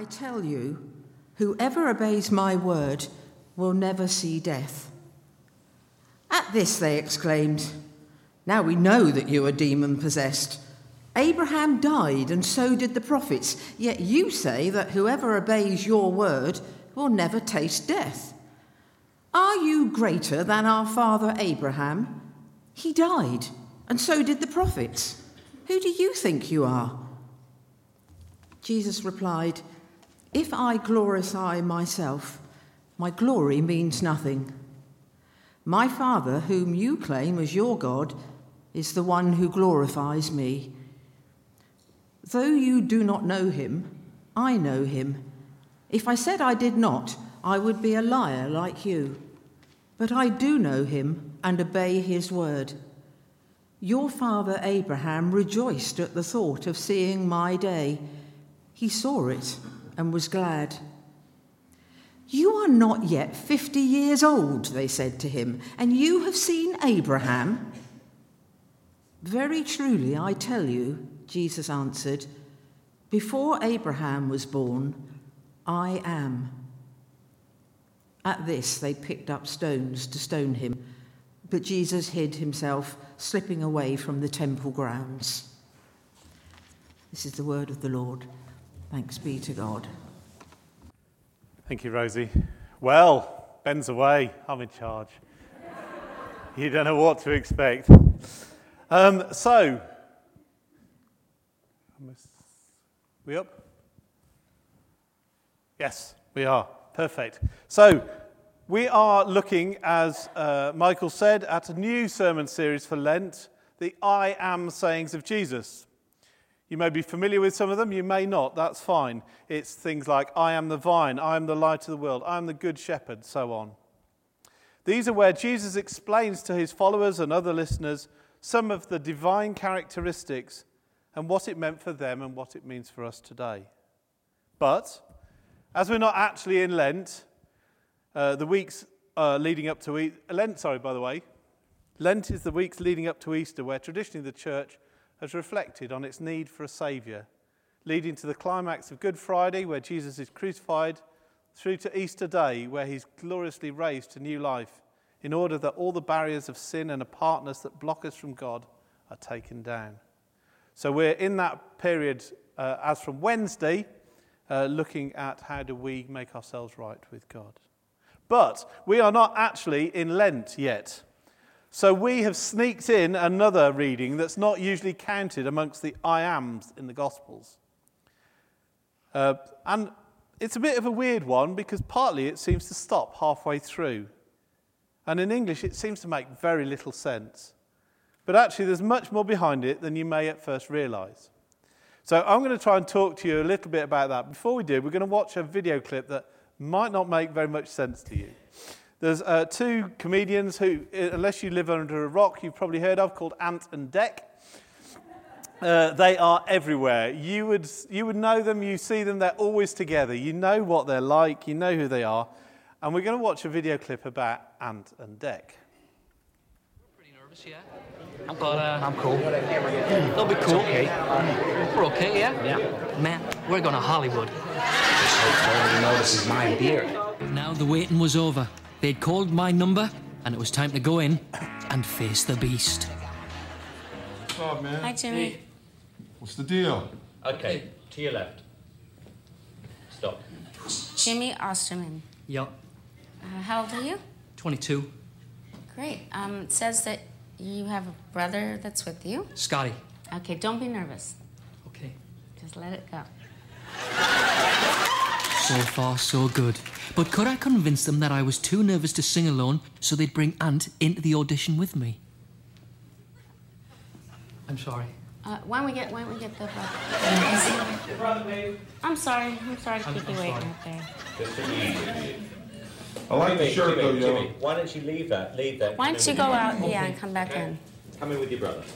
tell you, whoever obeys my word will never see death." At this they exclaimed, "Now we know that you are demon-possessed. Abraham died, and so did the prophets, yet you say that whoever obeys your word will never taste death. Are you greater than our father Abraham? He died, and so did the prophets. Who do you think you are?" Jesus replied, "If I glorify myself, my glory means nothing. My Father, whom you claim as your God, is the one who glorifies me. Though you do not know him, I know him. If I said I did not, I would be a liar like you. But I do know him and obey his word. Your father Abraham rejoiced at the thought of seeing my day. He saw it and was glad." "You are not yet 50 years old," they said to him, "and you have seen Abraham?" "Very truly, I tell you," Jesus answered, "before Abraham was born, I am." At this, they picked up stones to stone him, but Jesus hid himself, slipping away from the temple grounds. This is the word of the Lord. Thanks be to God. Thank you, Rosie. Well, Ben's away. I'm in charge. You don't know what to expect. We up? Yes, we are. Perfect. So, we are looking, as Michael said, at a new sermon series for Lent, the I Am sayings of Jesus. You may be familiar with some of them, you may not, that's fine. It's things like, I am the vine, I am the light of the world, I am the good shepherd, so on. These are where Jesus explains to his followers and other listeners some of the divine characteristics and what it meant for them and what it means for us today. But, as we're not actually in Lent, the weeks leading up to Lent is the weeks leading up to Easter, where traditionally the church has reflected on its need for a saviour, leading to the climax of Good Friday, where Jesus is crucified, through to Easter Day, where he's gloriously raised to new life, in order that all the barriers of sin and apartness that block us from God are taken down. So we're in that period, as from Wednesday, looking at how do we make ourselves right with God. But we are not actually in Lent yet. So we have sneaked in another reading that's not usually counted amongst the I Ams in the Gospels. And it's a bit of a weird one because partly it seems to stop halfway through. And in English it seems to make very little sense. But actually there's much more behind it than you may at first realise. So I'm going to try and talk to you a little bit about that. Before we do, we're going to watch a video clip that might not make very much sense to you. There's two comedians who, unless you live under a rock, you've probably heard of, called Ant and Dec. They are everywhere. You would know them, you see them, they're always together. You know what they're like, you know who they are. And we're going to watch a video clip about Ant and Dec. Pretty nervous, yeah? I'm cool. They'll be cool. Okay. We're okay, yeah? Yeah. Man, we're going to Hollywood. Just hope nobody notices my beard. Now the waiting was over. They'd called my number, and it was time to go in and face the beast. What's up, man? Hi, Jimmy. What's the deal? Okay, to your left. Stop. Jimmy Osterman. Yup. How old are you? 22. Great. It says that you have a brother that's with you. Scotty. Okay, don't be nervous. Okay. Just let it go. So far, so good. But could I convince them that I was too nervous to sing alone, so they'd bring Ant into the audition with me? I'm sorry. Why don't we get the brother? I'm sorry to keep you waiting out there. I like the shirt though, yo. Jimmy, why don't you leave that? Why don't you go out, and come back in? Come in with your brother.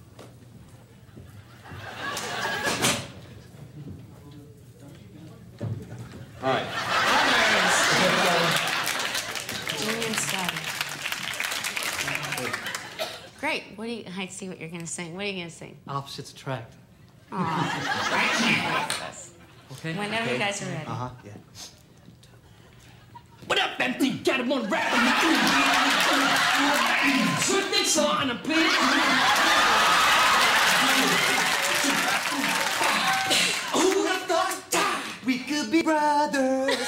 All right. Jimmy and Scotty. Great. I see what you're going to sing. What are you going to sing? Opposites attract. Aw. Okay? Whenever you guys are ready. Yeah. What up, empty? Got him on rap. Birthday song and a pig. Who'd have thought we could be brothers?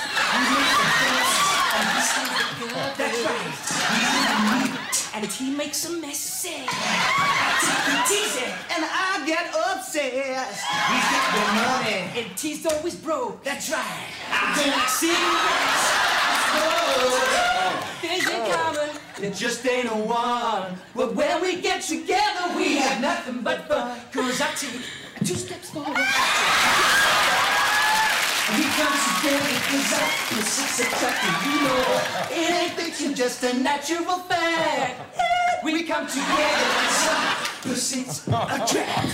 That's right. And he makes a mess. I take it easy. And I get obsessed. He's got the money. And T's always broke. That's right. I'm gonna cigarettes. Things in common. There just ain't a one. But when we get together, we have nothing but fun. Cause I take 2 steps forward. We come together cause I'm so attractive, you know. It ain't fiction, just a natural fact. We come together cause I'm opposites attract.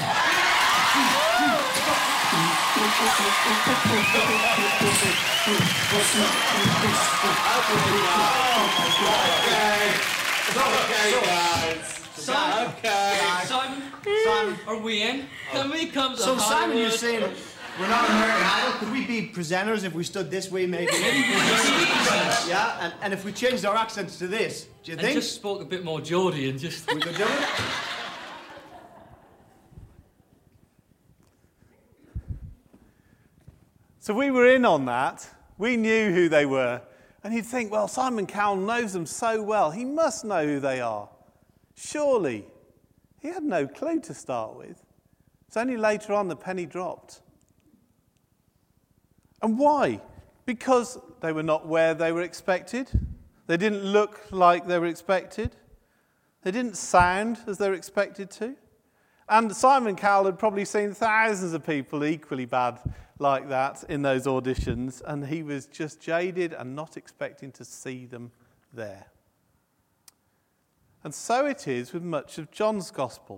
Simon, are we in? Can we come to So Simon, you're Hollywood? saying we're not American Idol? Could we be presenters if we stood this way, maybe? Yeah, and if we changed our accents to this, do you And think just spoke a bit more Geordie and just... we could do it? So we were in on that. We knew who they were. And you'd think, well, Simon Cowell knows them so well. He must know who they are. Surely. He had no clue to start with. It's only later on the penny dropped. And why? Because they were not where they were expected. They didn't look like they were expected. They didn't sound as they were expected to. And Simon Cowell had probably seen thousands of people equally bad like that in those auditions, and he was just jaded and not expecting to see them there. And so it is with much of John's Gospel.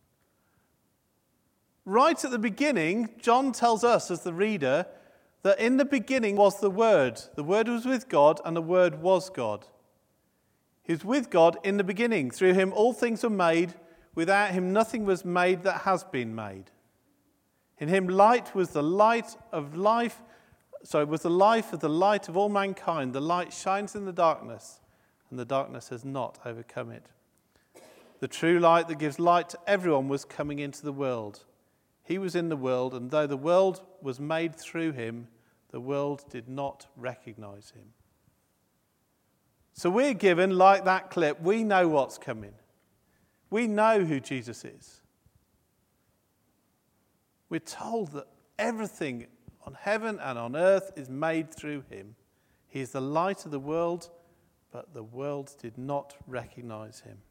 Right at the beginning, John tells us as the reader that in the beginning was the Word. The Word was with God, and the Word was God. He was with God in the beginning. Through him all things were made. Without him nothing was made that has been made. In him light was the light of life. Was the life of the light of all mankind. The light shines in the darkness, and the darkness has not overcome it. The true light that gives light to everyone was coming into the world. He was in the world, and though the world was made through him, the world did not recognize him. So we're given, like that clip, we know what's coming. We know who Jesus is. We're told that everything on heaven and on earth is made through him. He is the light of the world, but the world did not recognize him.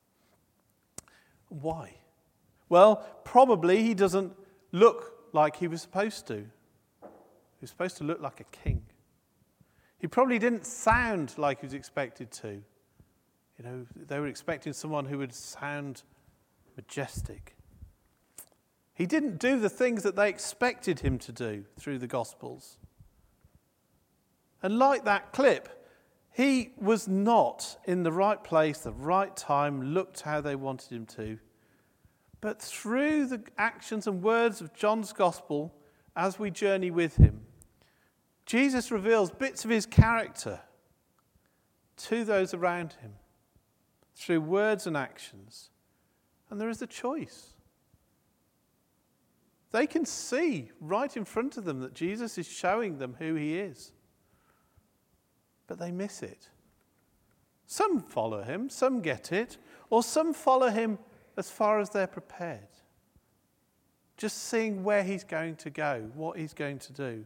Why? Well, probably he doesn't look like he was supposed to. He was supposed to look like a king. He probably didn't sound like he was expected to. You know, they were expecting someone who would sound majestic. He didn't do the things that they expected him to do through the Gospels. And like that clip, he was not in the right place, the right time, looked how they wanted him to. But through the actions and words of John's Gospel, as we journey with him, Jesus reveals bits of his character to those around him through words and actions. And there is a choice. They can see right in front of them that Jesus is showing them who he is. But they miss it. Some follow him, some get it, or some follow him as far as they're prepared. Just seeing where he's going to go, what he's going to do.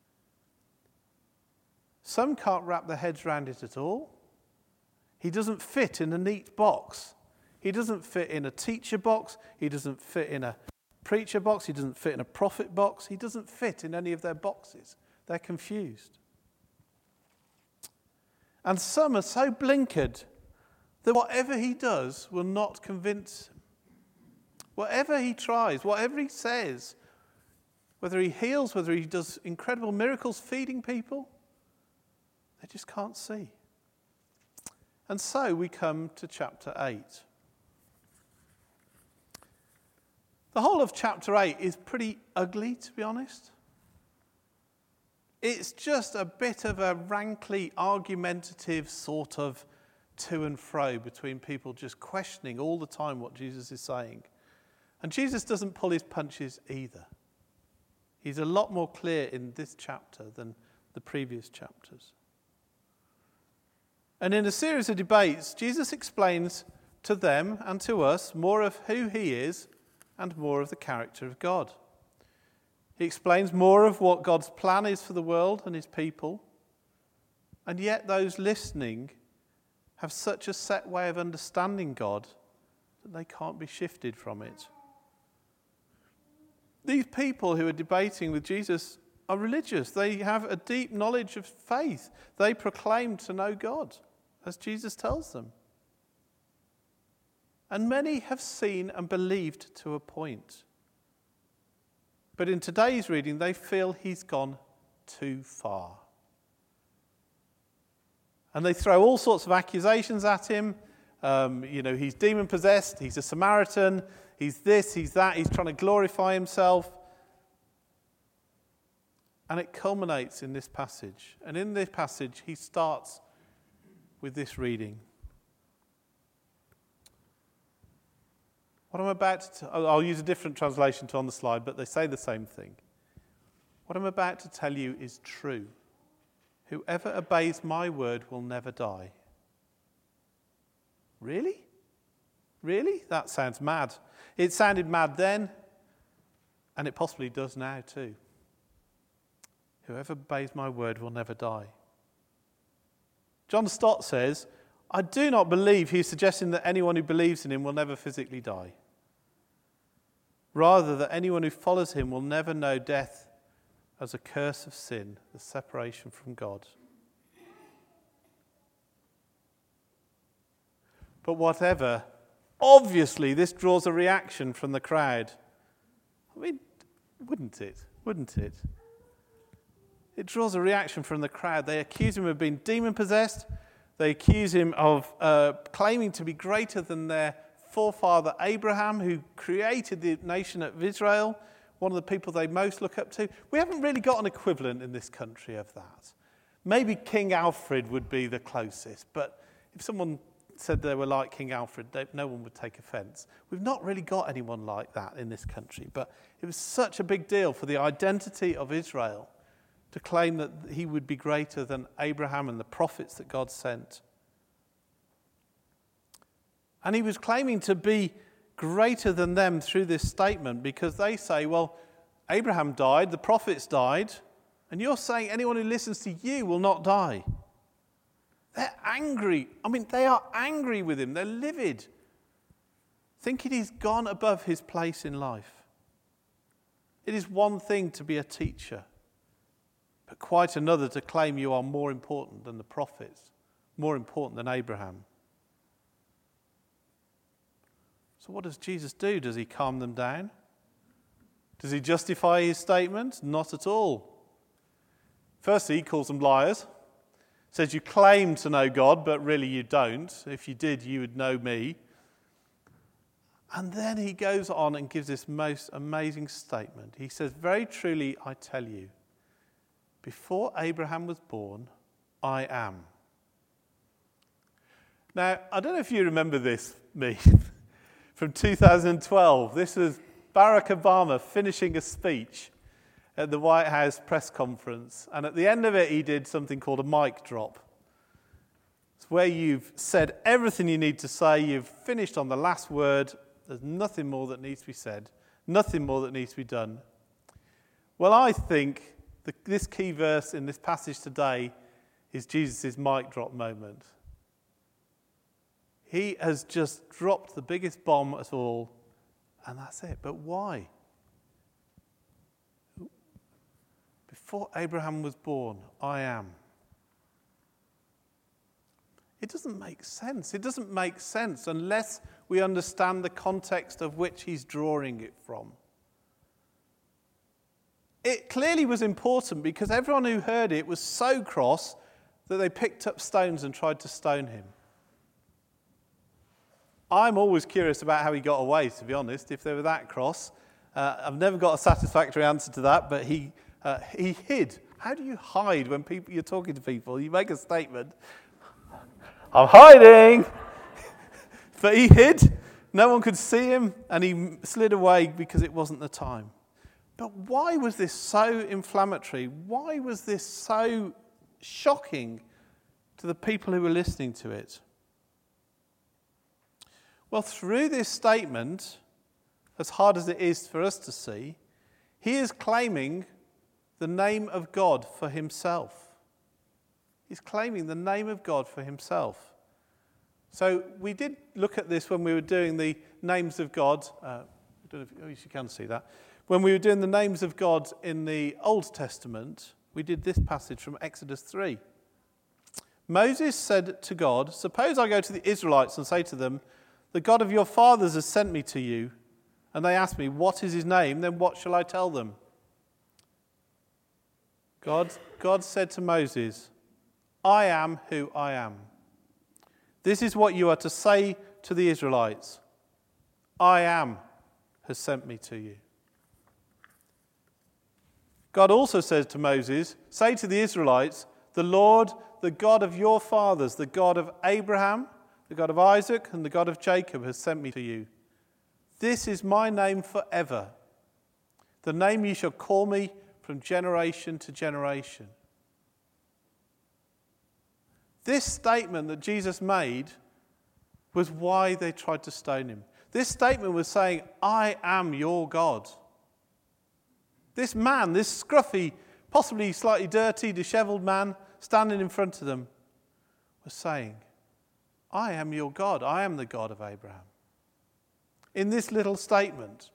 Some can't wrap their heads around it at all. He doesn't fit in a neat box. He doesn't fit in a teacher box. He doesn't fit in a preacher box. He doesn't fit in a prophet box. He doesn't fit in any of their boxes. They're confused. And some are so blinkered that whatever he does will not convince him. Whatever he tries, whatever he says, whether he heals, whether he does incredible miracles feeding people, they just can't see. And so we come to chapter 8. The whole of chapter 8 is pretty ugly, to be honest. It's just a bit of a rankly argumentative sort of to and fro between people just questioning all the time what Jesus is saying. And Jesus doesn't pull his punches either. He's a lot more clear in this chapter than the previous chapters. And in a series of debates, Jesus explains to them and to us more of who he is and more of the character of God. He explains more of what God's plan is for the world and his people. And yet those listening have such a set way of understanding God that they can't be shifted from it. These people who are debating with Jesus are religious. They have a deep knowledge of faith. They proclaim to know God, as Jesus tells them. And many have seen and believed to a point. But in today's reading, they feel he's gone too far. And they throw all sorts of accusations at him. He's demon-possessed, he's a Samaritan, he's this, he's that, he's trying to glorify himself. And it culminates in this passage. And in this passage, he starts with this reading. What I'm about to I'll use a different translation to on the slide, but they say the same thing. What I'm about to tell you is true. Whoever obeys my word will never die. Really? Really? That sounds mad. It sounded mad then, and it possibly does now too. Whoever obeys my word will never die. John Stott says, I do not believe he's suggesting that anyone who believes in him will never physically die. Rather, that anyone who follows him will never know death as a curse of sin, the separation from God. But whatever, obviously this draws a reaction from the crowd. I mean, wouldn't it? Wouldn't it? It draws a reaction from the crowd. They accuse him of being demon-possessed. They accuse him of claiming to be greater than their forefather Abraham, who created the nation of Israel, one of the people they most look up to. We haven't really got an equivalent in this country of that. Maybe King Alfred would be the closest, but if someone said they were like King Alfred, no one would take offence. We've not really got anyone like that in this country, but it was such a big deal for the identity of Israel to claim that he would be greater than Abraham and the prophets that God sent. And he was claiming to be greater than them through this statement because they say, well, Abraham died, the prophets died, and you're saying anyone who listens to you will not die. They're angry. I mean, they are angry with him. They're livid, thinking he's gone above his place in life. It is one thing to be a teacher, but quite another to claim you are more important than the prophets, more important than Abraham. So what does Jesus do? Does he calm them down? Does he justify his statement? Not at all. Firstly, he calls them liars. Says you claim to know God, but really you don't. If you did, you would know me. And then he goes on and gives this most amazing statement. He says, very truly I tell you, before Abraham was born, I am. Now, I don't know if you remember this, me, from 2012. This was Barack Obama finishing a speech at the White House press conference. And at the end of it, he did something called a mic drop. It's where you've said everything you need to say. You've finished on the last word. There's nothing more that needs to be said. Nothing more that needs to be done. Well, I think this key verse in this passage today is Jesus' mic drop moment. He has just dropped the biggest bomb of all, and that's it. But why? Before Abraham was born, I am. It doesn't make sense. It doesn't make sense unless we understand the context of which he's drawing it from. It clearly was important because everyone who heard it was so cross that they picked up stones and tried to stone him. I'm always curious about how he got away, to be honest, if they were that cross. I've never got a satisfactory answer to that, but he hid How do you hide when you're talking to people? You make a statement, I'm hiding! But he hid. No one could see him, and he slid away because it wasn't the time. But why was this so inflammatory? Why was this so shocking to the people who were listening to it? Well, through this statement, as hard as it is for us to see, he is claiming the name of God for himself. He's claiming the name of God for himself. So we did look at this when we were doing the names of God. I don't know if you can see that. When we were doing the names of God in the Old Testament, we did this passage from Exodus 3. Moses said to God, "Suppose I go to the Israelites and say to them, 'The God of your fathers has sent me to you,' and they ask me, 'What is his name?' Then what shall I tell them?" God said to Moses, "I am who I am. This is what you are to say to the Israelites. I am has sent me to you." God also says to Moses, "Say to the Israelites, 'The Lord, the God of your fathers, the God of Abraham, the God of Isaac, and the God of Jacob has sent me to you. This is my name forever, the name you shall call me from generation to generation.'" This statement that Jesus made was why they tried to stone him. This statement was saying, "I am your God." This man, this scruffy, possibly slightly dirty, disheveled man standing in front of them was saying, "I am your God. I am the God of Abraham." In this little statement.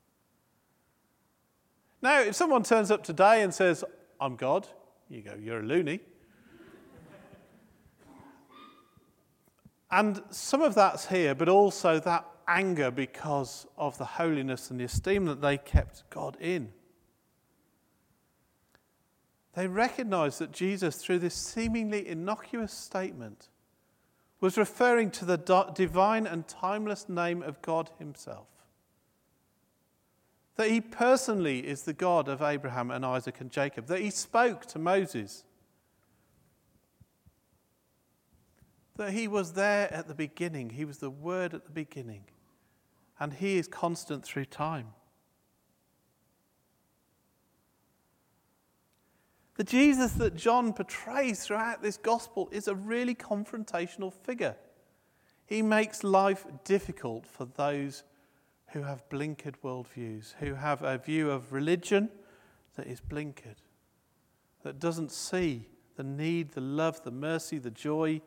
Now, if someone turns up today and says, "I'm God," you go, "You're a loony." And some of that's here, but also that anger because of the holiness and the esteem that they kept God in. They recognized that Jesus, through this seemingly innocuous statement, was referring to the divine and timeless name of God himself. That he personally is the God of Abraham and Isaac and Jacob. That he spoke to Moses. That he was there at the beginning. He was the Word at the beginning. And he is constant through time. The Jesus that John portrays throughout this gospel is a really confrontational figure. He makes life difficult for those who have blinkered worldviews, who have a view of religion that is blinkered, that doesn't see the need, the love, the mercy, the joy.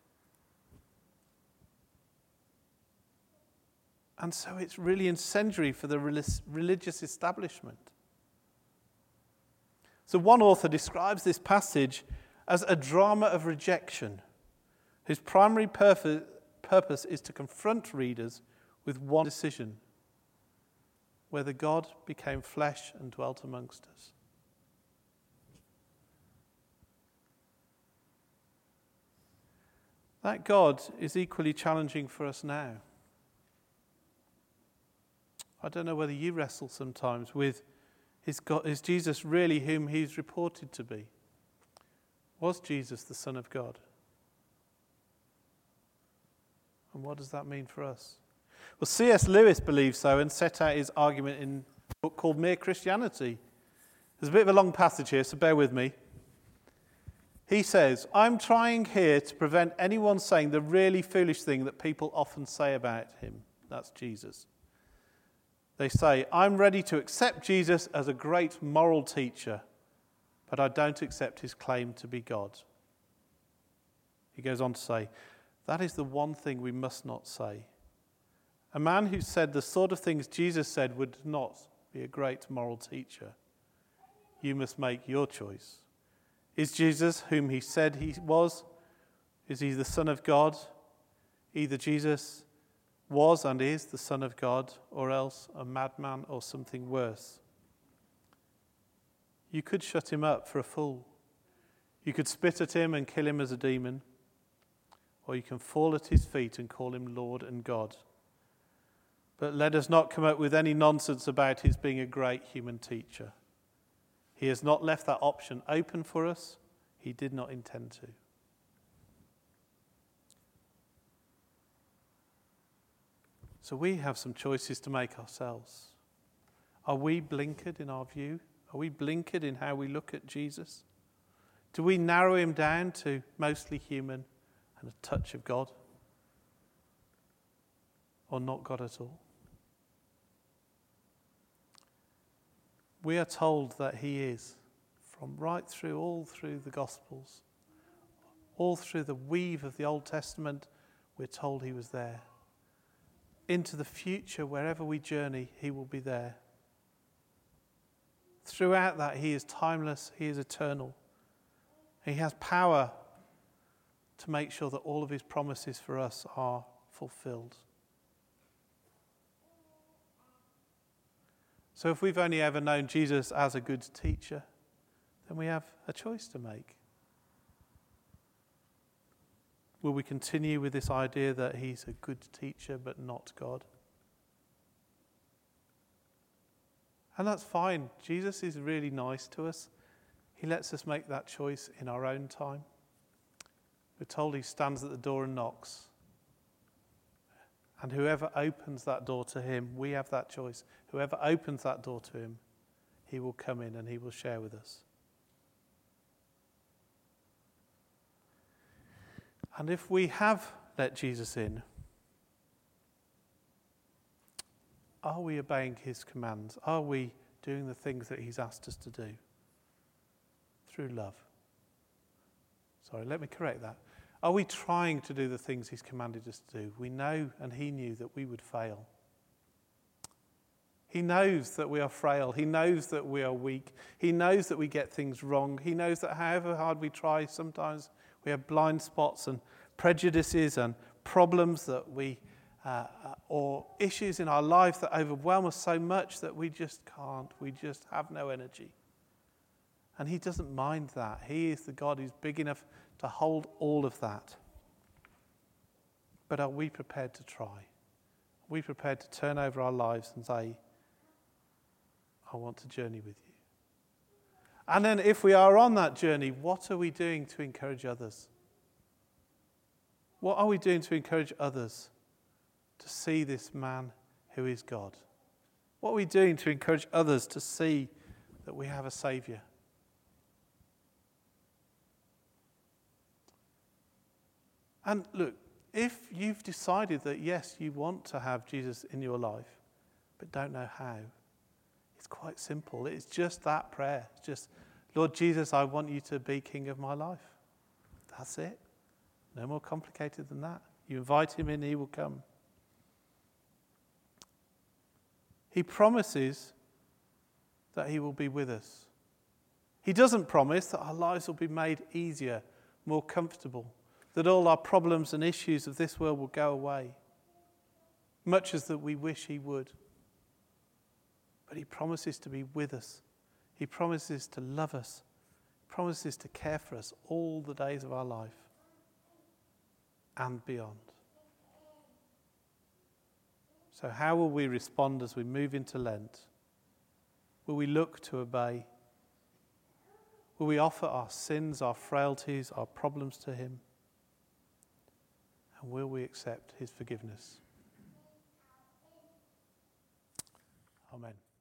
And so it's really incendiary for the religious establishment. So one author describes this passage as a drama of rejection, whose primary purpose is to confront readers with one decision: whether God became flesh and dwelt amongst us. That God is equally challenging for us now. I don't know whether you wrestle sometimes with, is Jesus really whom he's reported to be? Was Jesus the Son of God? And what does that mean for us? Well, C.S. Lewis believes so and set out his argument in a book called Mere Christianity. There's a bit of a long passage here, so bear with me. He says, "I'm trying here to prevent anyone saying the really foolish thing that people often say about him." That's Jesus. They say, "I'm ready to accept Jesus as a great moral teacher, but I don't accept his claim to be God." He goes on to say, "That is the one thing we must not say. A man who said the sort of things Jesus said would not be a great moral teacher. You must make your choice. Is Jesus whom he said he was? Is he the Son of God? Either Jesus was and is the Son of God, or else a madman or something worse. You could shut him up for a fool. You could spit at him and kill him as a demon, or you can fall at his feet and call him Lord and God. But let us not come up with any nonsense about his being a great human teacher. He has not left that option open for us. He did not intend to. So we have some choices to make ourselves. Are we blinkered in our view? Are we blinkered in how we look at Jesus? Do we narrow him down to mostly human and a touch of God? Or not God at all? We are told that he is, from right through, all through the Gospels, all through the weave of the Old Testament, we're told he was there. Into the future, wherever we journey, he will be there. Throughout that, he is timeless, he is eternal. He has power to make sure that all of his promises for us are fulfilled. So if we've only ever known Jesus as a good teacher, then we have a choice to make. Will we continue with this idea that he's a good teacher but not God? And that's fine. Jesus is really nice to us. He lets us make that choice in our own time. We're told he stands at the door and knocks. And whoever opens that door to him, we have that choice. Whoever opens that door to him, he will come in and he will share with us. And if we have let Jesus in, are we obeying his commands? Are we doing the things that he's asked us to do? Through love. Sorry, let me correct that. Are we trying to do the things he's commanded us to do? We know, and he knew, that we would fail. He knows that we are frail. He knows that we are weak. He knows that we get things wrong. He knows that however hard we try, sometimes we have blind spots and prejudices and problems that or issues in our life that overwhelm us so much that we just can't. We just have no energy. And he doesn't mind that. He is the God who's big enough to hold all of that. But are we prepared to try? Are we prepared to turn over our lives and say, I want to journey with you? And then if we are on that journey, what are we doing to encourage others? What are we doing to encourage others to see this man who is God? What are we doing to encourage others to see that we have a Saviour? And look, if you've decided that, yes, you want to have Jesus in your life, but don't know how, it's quite simple. It's just that prayer. It's just, Lord Jesus, I want you to be King of my life. That's it. No more complicated than that. You invite him in, he will come. He promises that he will be with us. He doesn't promise that our lives will be made easier, more comfortable, that all our problems and issues of this world will go away, much as that we wish he would. But he promises to be with us. He promises to love us. He promises to care for us all the days of our life and beyond. So how will we respond as we move into Lent? Will we look to obey? Will we offer our sins, our frailties, our problems to him? And will we accept his forgiveness? Amen.